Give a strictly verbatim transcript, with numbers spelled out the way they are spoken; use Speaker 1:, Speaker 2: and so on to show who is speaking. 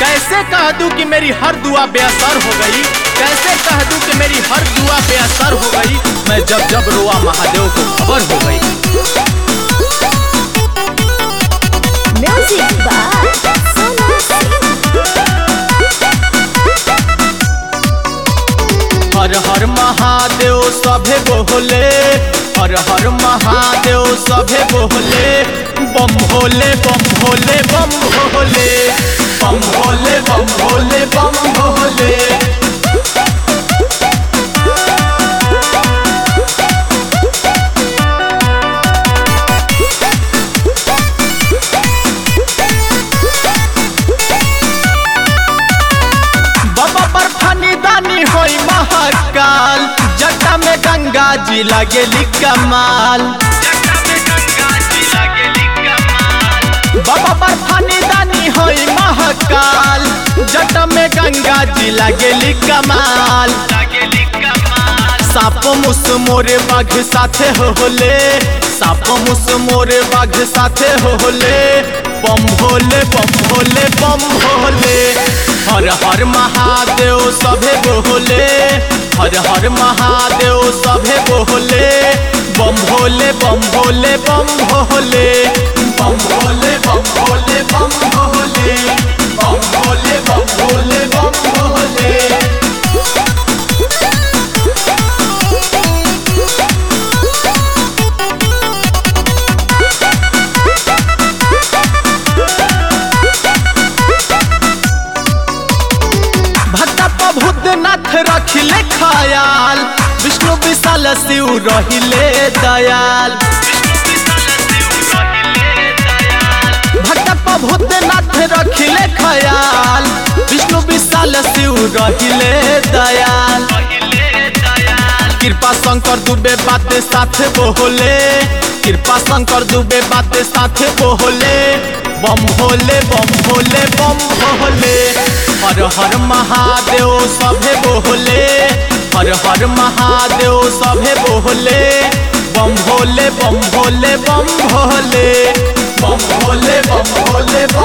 Speaker 1: कैसे कह दूं कि मेरी हर दुआ बेअसर हो गई, कैसे कह दूं कि मेरी हर दुआ बेअसर हो गई। मैं जब जब रोआ महादेव को खबर हो गई।
Speaker 2: Music by Sonu Singh.
Speaker 1: हर हर महादेव सभे बोले, हर हर महादेव सभे बोले, बम भोले बम भोले बम भोले, बम भोले बम भोले बम भोले। बाबा पर फनी दानी होई महाकाल, जटा में गंगा जी लगेली कमाल। बाबा पर फनी दानी होई महाकाल, जटा में गंगा जी लगेली कमाल। साप मुस मोरे बाघ साथे होले, साप मुस मोरे बाघ साथे होले, बम भोले बम भोले बम भोले। हर हर महादेव सभे बोले, हर हर महादेव सभे बोले, बम भोले बम भोले बम भोले, बम भोले बम भोले बम भोले, बम भोले बम भोले बम भोले। भूतनाथ रखिले खयाल, विष्णु विशाल शिव रहिले दयाल। भक्त भूतनाथ रखिले खयाल, विष्णु विशाल शिव रहिले दयाल। कृपा शंकर दुबे बाते साथे बोले, कृपा शंकर दुबे बाते साथे बोले, बम भोले बम भोले बम भोले। हर हर महादेव सभे बोले, हर हर महादेव सभे बोले, बम भोले बम भोले बम भोले, बम भोले बम भोले बम